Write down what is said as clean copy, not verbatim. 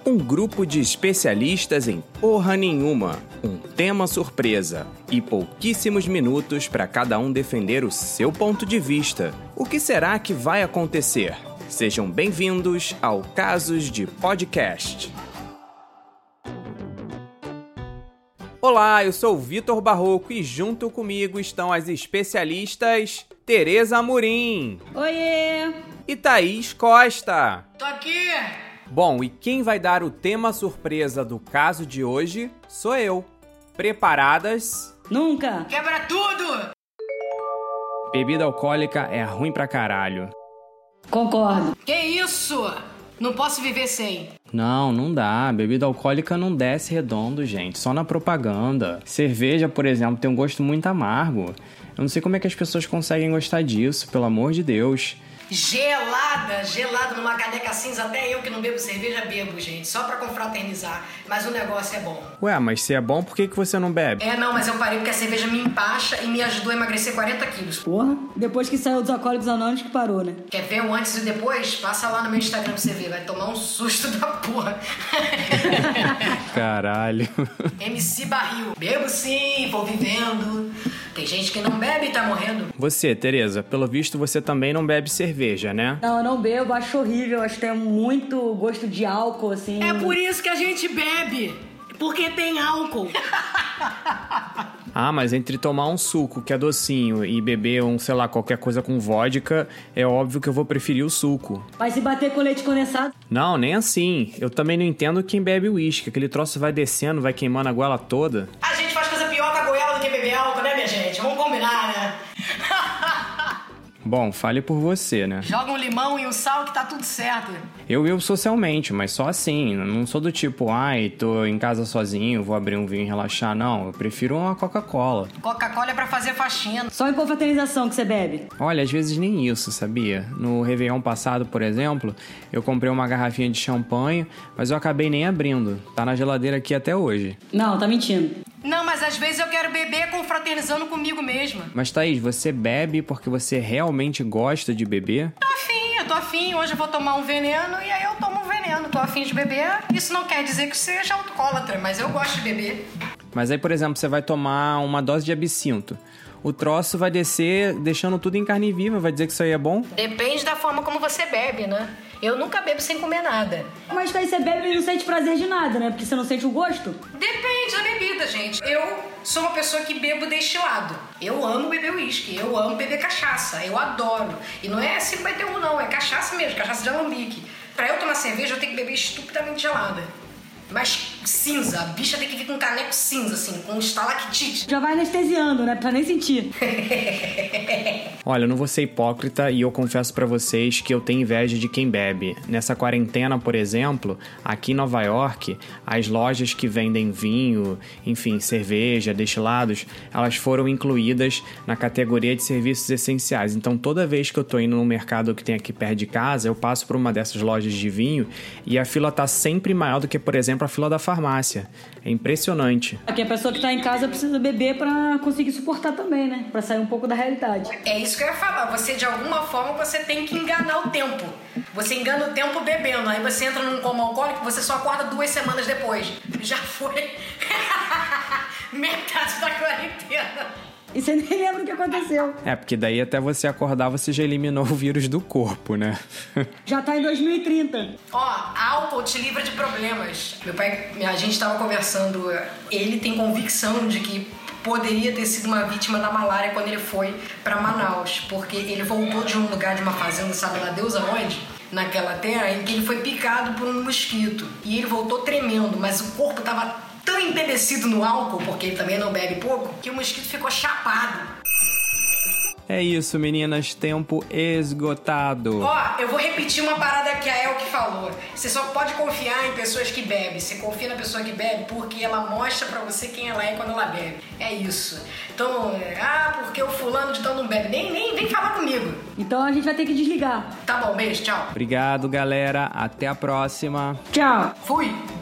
Um grupo de especialistas em porra nenhuma, um tema surpresa e pouquíssimos minutos para cada um defender o seu ponto de vista. O que será que vai acontecer? Sejam bem-vindos ao Casos de Podcast. Olá, eu sou o Vitor Barroco e junto comigo estão as especialistas Tereza Amorim. Oiê! E Thaís Costa. Tô aqui! Bom, e quem vai dar o tema surpresa do caso de hoje sou eu. Preparadas? Nunca! Quebra tudo! Bebida alcoólica é ruim pra caralho. Concordo. Que isso? Não posso viver sem. Não dá. Bebida alcoólica não desce redondo, gente. Só na propaganda. Cerveja, por exemplo, tem um gosto muito amargo. Eu não sei como é que as pessoas conseguem gostar disso, pelo amor de Deus. Gelada numa caneca cinza, até eu que não bebo cerveja bebo, gente, só pra confraternizar, mas o negócio é bom. Ué, mas se é bom, por que você não bebe? Não, mas eu parei porque a cerveja me empacha e me ajudou a emagrecer 40 quilos. Porra, depois que saiu dos Alcoólicos Anônimos que parou, né? Quer ver o antes e o depois? Passa lá no meu Instagram pra você ver, vai tomar um susto da porra. Caralho. MC Barril, bebo sim, vou vivendo. Tem gente que não bebe e tá morrendo. Você, Tereza, pelo visto você também não bebe cerveja, né? Não, eu não bebo, acho horrível, acho que tem muito gosto de álcool, assim. É por isso que a gente bebe, porque tem álcool. Ah, mas entre tomar um suco que é docinho e beber qualquer coisa com vodka, é óbvio que eu vou preferir o suco. Mas se bater com leite condensado? Não, nem assim. Eu também não entendo quem bebe uísque. Aquele troço vai descendo, vai queimando a goela toda. A gente faz coisa pior com a goela do que beber álcool, né, minha gente? Vamos combinar, né? Bom, fale por você, né? Joga um limão e um sal que tá tudo certo. Eu bebo socialmente, mas só assim. Não sou do tipo, tô em casa sozinho, vou abrir um vinho e relaxar. Não, eu prefiro uma Coca-Cola. Coca-Cola é pra fazer faxina. Só em confraternização que você bebe? Olha, às vezes nem isso, sabia? No Réveillon passado, por exemplo, eu comprei uma garrafinha de champanhe, mas eu acabei nem abrindo. Tá na geladeira aqui até hoje. Não, tá mentindo. Não, mas às vezes eu quero beber confraternizando comigo mesma. Mas, Thaís, você bebe porque você realmente gosta de beber? Eu tô afim. Hoje eu vou tomar um veneno e aí eu tomo um veneno. Tô afim de beber. Isso não quer dizer que seja alcoólatra, mas eu gosto de beber. Mas aí, por exemplo, você vai tomar uma dose de absinto. O troço vai descer deixando tudo em carne viva. Vai dizer que isso aí é bom? Depende da forma como você bebe, né? Eu nunca bebo sem comer nada. Mas daí você bebe e não sente prazer de nada, né? Porque você não sente o gosto? Depende da bebida, gente. Eu sou uma pessoa que bebo destilado. Eu amo beber uísque, eu amo beber cachaça, eu adoro. E não é 51 não, é cachaça mesmo, cachaça de alambique. Pra eu tomar cerveja eu tenho que beber estupidamente gelada. Mas cinza, a bicha tem que vir com um caneco cinza, assim, com um estalactite. Já vai anestesiando, né? Pra nem sentir. Olha, eu não vou ser hipócrita e eu confesso pra vocês que eu tenho inveja de quem bebe. Nessa quarentena, por exemplo, aqui em Nova York, as lojas que vendem vinho, enfim, cerveja, destilados, elas foram incluídas na categoria de serviços essenciais. Então, toda vez que eu tô indo no mercado que tem aqui perto de casa, eu passo por uma dessas lojas de vinho e a fila tá sempre maior do que, por exemplo, a fila da farmácia. É impressionante. Aqui a pessoa que tá em casa precisa beber pra conseguir suportar também, né? Pra sair um pouco da realidade. É isso que eu ia falar. Você, de alguma forma, você tem que enganar o tempo. Você engana o tempo bebendo. Aí você entra num coma alcoólico, você só acorda 2 semanas depois. Já foi metade da quarentena. E você nem lembra o que aconteceu. Porque daí até você acordar, você já eliminou o vírus do corpo, né? Já tá em 2030. Álcool te livra de problemas. Meu pai, a gente tava conversando, ele tem convicção de que poderia ter sido uma vítima da malária quando ele foi pra Manaus, porque ele voltou de um lugar, de uma fazenda, sabe lá Deus aonde? Naquela terra, em que ele foi picado por um mosquito. E ele voltou tremendo, mas o corpo tava tão embebecido no álcool, porque ele também não bebe pouco, que o mosquito ficou chapado. É isso, meninas, tempo esgotado. Eu vou repetir uma parada que a Elke falou. Você só pode confiar em pessoas que bebem. Você confia na pessoa que bebe porque ela mostra pra você quem ela é quando ela bebe. É isso. Então, porque o fulano de tal não bebe. Nem vem falar comigo. Então a gente vai ter que desligar. Tá bom, beijo, tchau. Obrigado, galera. Até a próxima. Tchau. Fui.